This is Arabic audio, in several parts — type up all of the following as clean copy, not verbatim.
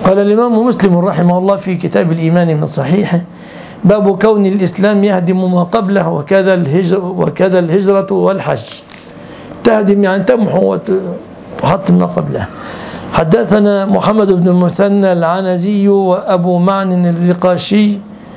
قال الإمام مسلم رحمه الله في كتاب الإيمان من صحيحه: باب كون الإسلام يهدم ما قبله وكذا الهجرة والحج. تهدم يعني تمحو وتحطم ما قبله. حدثنا محمد بن المثنى العنزي وأبو معن الرقاشي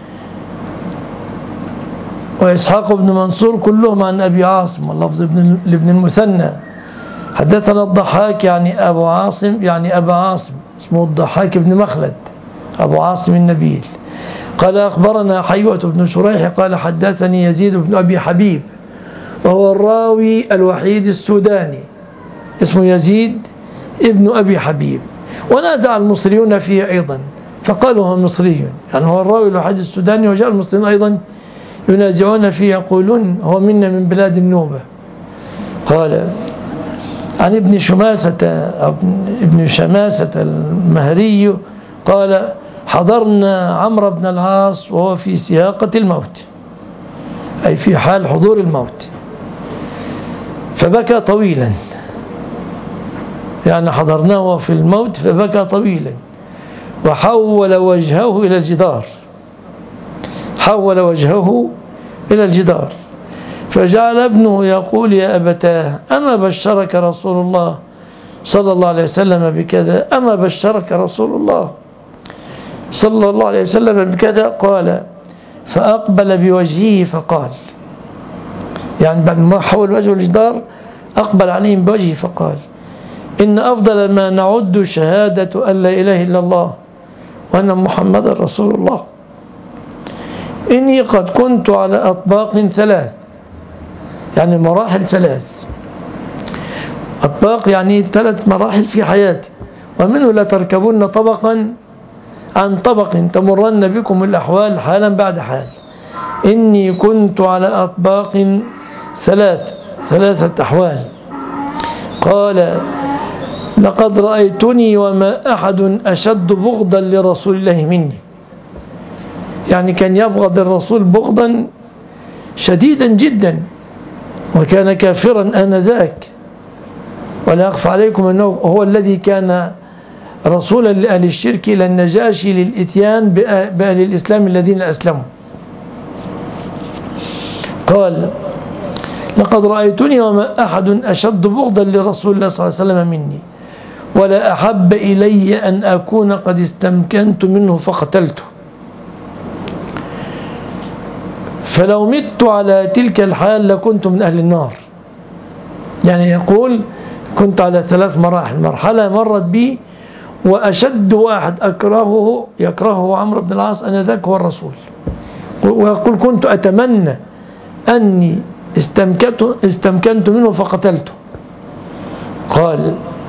وإسحاق بن منصور كلهم عن أبي عاصم واللفظ لابن المثنى. حدثنا الضحاك يعني أبو عاصم يعني أبا عاصم اسمه الضحاك بن مخلد أبو عاصم النبيل. قال أخبرنا حيوة بن شريح قال حدثني يزيد بن أبي حبيب وهو الراوي الوحيد السوداني اسمه يزيد ابن أبي حبيب، ونازع المصريون فيه أيضا فقالوا هو مصري، يعني هو الراوي الوحيد السوداني، وجاء المصريون أيضا ينازعون فيه يقولون هو منا من بلاد النوبة. قال عن ابن شماسة المهري قال حضرنا عمرو بن العاص وهو في سياقة الموت، أي في حال حضور الموت، فبكى طويلا، يعني حضرناه في الموت فبكى طويلا وحول وجهه إلى الجدار، حول وجهه إلى الجدار، فجعل ابنه يقول يا أبتاه أما بشرك رسول الله صلى الله عليه وسلم بكذا، أما بشرك رسول الله صلى الله عليه وسلم بكذا. قال فأقبل بوجهه فقال، يعني بعد ما حول وجهه الجدار أقبل عليهم بوجهه فقال إن أفضل ما نعد شهادة أن لا إله إلا الله وأن محمد رسول الله. إني قد كنت على أطباق ثلاث، يعني مراحل ثلاث، أطباق يعني 3 مراحل في حياتي، ومنه لا تركبون طبقا عن طبق تمرن بكم الأحوال حالا بعد حال. إني كنت على أطباق ثلاثة أحوال. قال لقد رأيتني وما أحد أشد بغضا لرسول الله مني، يعني كان يبغض الرسول بغضا شديدا جدا، وكان كافرا آنذاك، ولا أخفى عليكم أنه هو الذي كان رسولا لأهل الشرك إلى النجاشي للإتيان بأهل الإسلام الذين أسلموا. قال لقد رأيتني وما أحد أشد بغضا لرسول الله صلى الله عليه وسلم مني، ولا أحب إلي أن أكون قد استمكنت منه فقتلته، فلو مت على تلك الحال لكنت من أهل النار. يعني يقول كنت على 3 مراحل، مرحلة مرت بي وأشد واحد يكرهه عمرو بن العاص أنذاك هو الرسول، ويقول كنت أتمنى أني استمكنت منه فقتلته. قال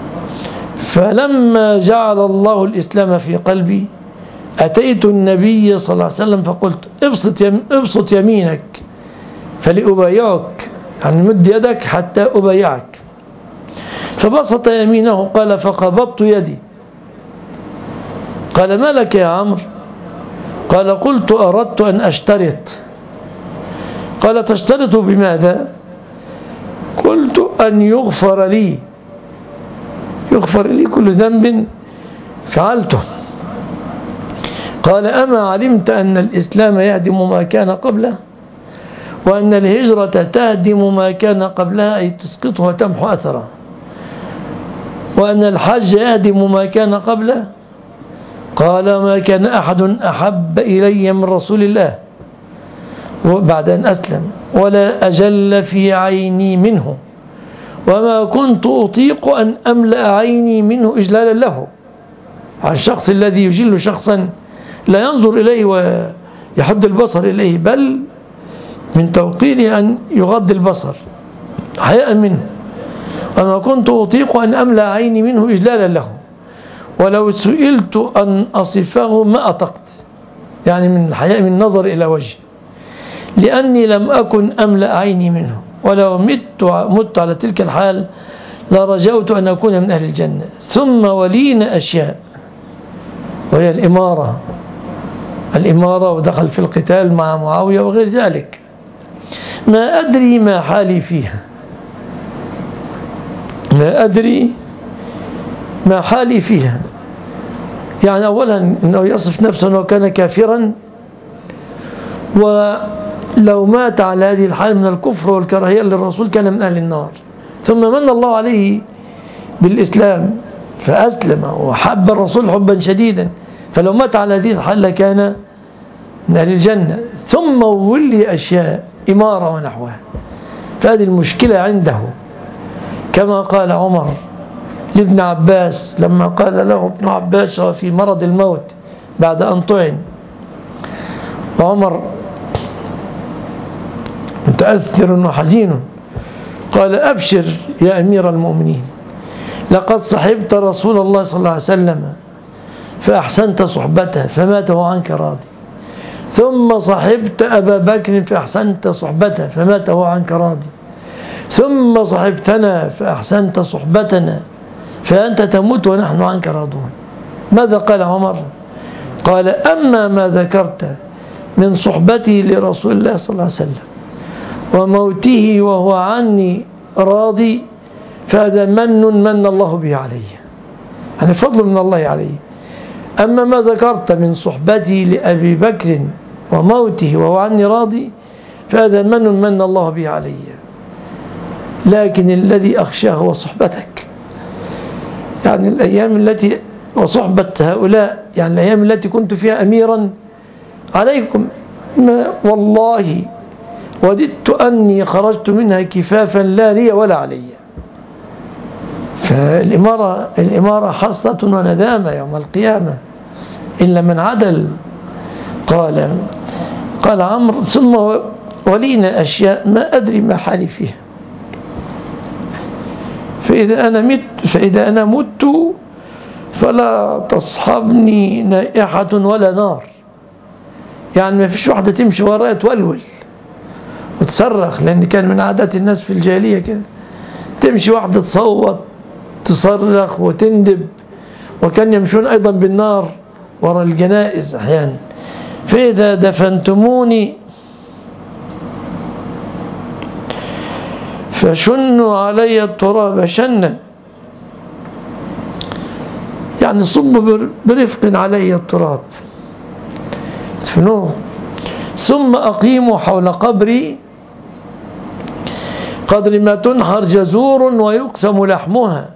فلما جعل الله الإسلام في قلبي أتيت النبي صلى الله عليه وسلم فقلت ابسط يمينك فلأبايعك، يعني مد يدك حتى أبايعك. فبسط يمينه قال فقبضت يدي. قال ما لك يا عمرو؟ قال قلت أردت أن أشترط. قال تشترط بماذا؟ قلت أن يغفر لي كل ذنب فعلته. قال أما علمت أن الإسلام يهدم ما كان قبله، وأن الهجرة تهدم ما كان قبلها أي تسقطه وتمحو أثره، وأن الحج يهدم ما كان قبله؟ قال ما كان أحد أحب إلي من رسول الله بعد أن أسلم، ولا أجل في عيني منه، وما كنت أطيق أن أملأ عيني منه إجلالا له. عن الشخص الذي يجل شخصا لا ينظر إليه ويحد البصر إليه، بل من توقيره أن يغض البصر حياء منه. وما كنت أطيق أن أملأ عيني منه إجلالا له، ولو سئلت أن أصفه ما أطقت، يعني من الحياء من النظر إلى وجهه، لأني لم أكن أملأ عيني منه، ولو مت على تلك الحال لرجوت أن أكون من أهل الجنة. ثم ولينا أشياء، وهي الإمارة ودخل في القتال مع معاوية وغير ذلك، ما أدري ما حالي فيها، ما أدري ما حالي فيها. يعني أولا أنه يصف نفسه أنه كان كافرا، ولو مات على هذه الحال من الكفر والكراهية للرسول كان من أهل النار. ثم من الله عليه بالإسلام فأسلم وحب الرسول حبا شديدا، فلو مات على هذه الحال لكان من أهل الجنة. ثم ولي أشياء إمارة ونحوها، فهذه المشكلة عنده، كما قال عمر لابن عباس لما قال له ابن عباس في مرض الموت بعد أن طعن، وعمر متأثر وحزين، قال: أبشر يا أمير المؤمنين، لقد صحبت رسول الله صلى الله عليه وسلم فأحسنت صحبته فمات وهو عنك راضي، ثم صحبت أبا بكر فأحسنت صحبته فمات وهو عنك راضي، ثم صحبتنا فأحسنت صحبتنا فأنت تموت ونحن عنك راضون. ماذا قال عمر؟ قال: أما ما ذكرت من صحبتي لرسول الله صلى الله عليه وسلم وموته وهو عني راضي فهذا من الله به علي، يعني فضل من الله عليه. أما ما ذكرت من صحبتي لأبي بكر وموته وهو عني راضي فهذا من الله به علي، لكن الذي أخشاه هو صحبتك، يعني الأيام التي وصحبة هؤلاء، يعني الأيام التي كنت فيها أميرا عليكم، والله وددت أني خرجت منها كفافا لا لي ولا علي. فالإمارة حصة وندامة يوم القيامة إلا من عدل. قال عمرو: ثم ولينا أشياء ما أدري ما حالي فيها، فإذا أنا مت فلا تصحبني نائحة ولا نار، يعني ما فيش واحدة تمشي وراء تولول وتصرخ، لأن كان من عادات الناس في الجاهلية كده، تمشي واحدة تصوت تصرخ وتندب، وكان يمشون أيضا بالنار وراء الجنائز أحيانا. فإذا دفنتموني فشنوا علي التراب شنا، يعني صبوا برفق علي التراب دفنوه، ثم أقيموا حول قبري قدر ما تنحر جزور ويقسم لحمها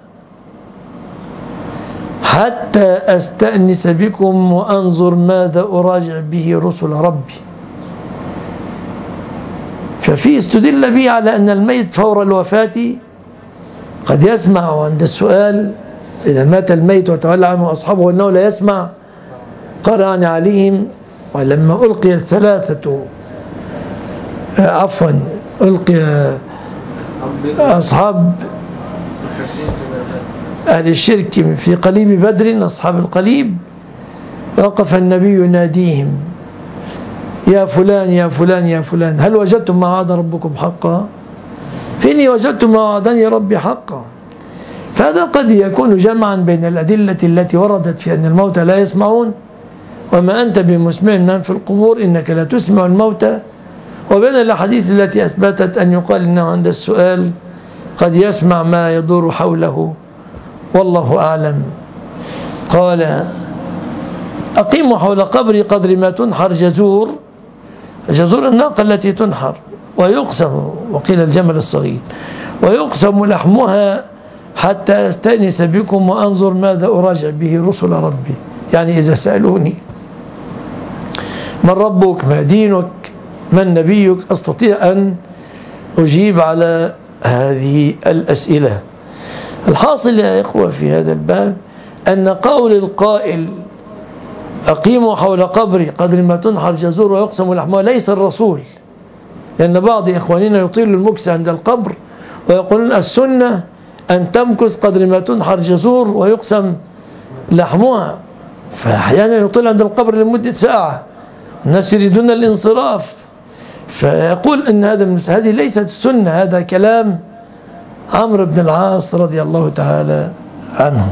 حتى أستأنس بكم وأنظر ماذا أراجع به رسل ربي. ففي استدل به على أن الميت فور الوفاة قد يسمع عند السؤال، إذا مات الميت وتولى عنه أصحابه أنه لا يسمع، قرأني عليهم. ولما ألقي ألقي أصحاب أهل الشرك في قليب بدر، أصحاب القليب، وقف النبي يناديهم: يا فلان يا فلان يا فلان، هل وجدتم ما وعد ربكم حقا؟ فإني وجدت ما وعدني ربي حقا. فهذا قد يكون جمعا بين الأدلة التي وردت في أن الموتى لا يسمعون، وما أنت بمسمع من في القبور إنك لا تسمع الموتى، وبين الأحاديث التي أثبتت أن يقال إنه عند السؤال قد يسمع ما يدور حوله، والله أعلم. قال: أقيموا حول قبري قدر ما تنحر جزور الناقة التي تنحر، ويقسم، وقيل الجمل الصغير، ويقسم لحمها حتى أستأنس بكم وأنظر ماذا أراجع به رسل ربي، يعني إذا سألوني من ربك ما دينك من نبيك أستطيع أن أجيب على هذه الأسئلة. الحاصل يا إخوة في هذا الباب أن قول القائل أقيموا حول قبري قدر ما تنحر جزور ويقسم لحمها ليس الرسول، لأن بعض إخواننا يطيل المكس عند القبر ويقولون السنة أن تمكث قدر ما تنحر جزور ويقسم لحمها، فأحيانا يطيل عند القبر لمدة ساعة، الناس يريدون الانصراف، فيقول أن هذه ليست السنة، هذا كلام عمرو بن العاص رضي الله تعالى عنه.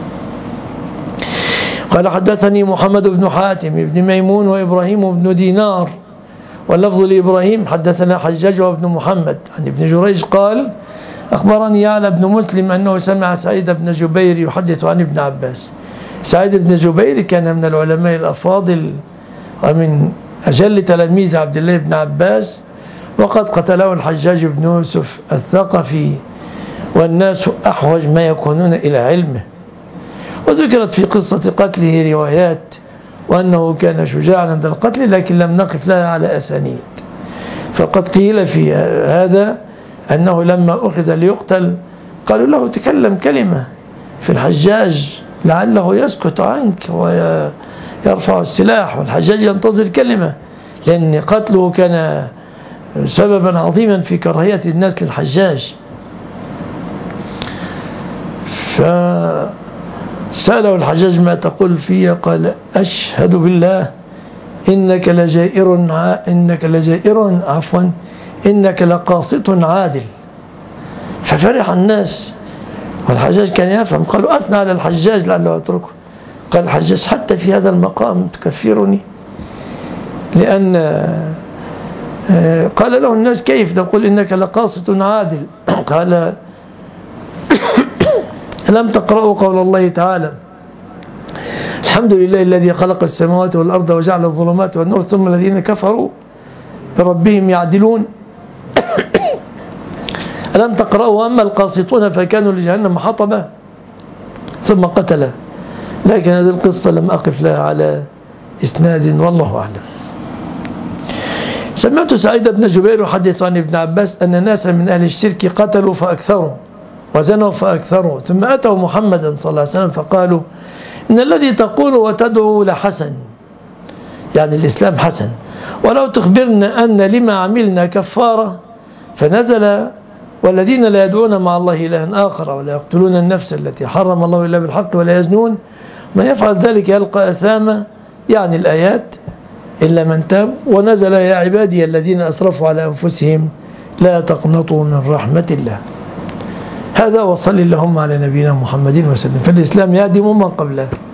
قال: حدثني محمد بن حاتم بن ميمون وإبراهيم بن دينار، واللفظ لإبراهيم حدثنا حجاج وابن محمد عن ابن جريج قال: أخبرني يعلى بن مسلم أنه سمع سعيد بن جبير يحدث عن ابن عباس سعيد بن جبير كان من العلماء الأفاضل ومن أجل تلاميذ عبد الله بن عباس، وقد قتله الحجاج بن يوسف الثقفي، والناس أحوج ما يكونون إلى علمه. وذكرت في قصة قتله روايات، وأنه كان شجاعا عند القتل، لكن لم نقف لها على أسانيد. فقد قيل في هذا أنه لما أخذ ليقتل قالوا له تكلم كلمة في الحجاج لعله يسكت عنك ويرفع السلاح، والحجاج ينتظر كلمة، لأن قتله كان سببا عظيما في كراهية الناس للحجاج. فسأله الحجاج ما تقول فيه؟ قال أشهد بالله إنك إنك لقاسط عادل. ففرح الناس، والحجاج كان يفهم، قالوا أثنى على الحجاج لعله يتركه. قال الحجاج حتى في هذا المقام تكفرني؟ لأن قال له الناس كيف تقول إنك لقاسط عادل؟ قال لم تقرأوا قول الله تعالى الحمد لله الذي خلق السماوات والأرض وجعل الظلمات والنور ثم الذين كفروا بربهم يعدلون؟ ألم تقرأوا أما القاسطون فكانوا لجهنم حطبا؟ ثم قتله. لكن هذه القصة لم أقف لها على إسناد، والله أعلم. سمعت سعيد بن جبير يحدث عن ابن عباس أن ناسا من أهل الشرك قتلوا فأكثروا وزنوا فأكثروا، ثم أتوا محمدا صلى الله عليه وسلم فقالوا إن الذي تقول وتدعو لحسن، يعني الإسلام حسن، ولو تخبرنا أن لما عملنا كفارة. فنزل والذين لا يدعون مع الله إلها آخر ولا يقتلون النفس التي حرم الله إلا بالحق ولا يزنون من يفعل ذلك يلقى أثاما، يعني الآيات إلا من تاب. ونزل يا عبادي الذين أسرفوا على أنفسهم لا تقنطوا من رحمة الله. هذا وصل اللهم على نبينا محمد وسلم. فالإسلام يهدم من قبله.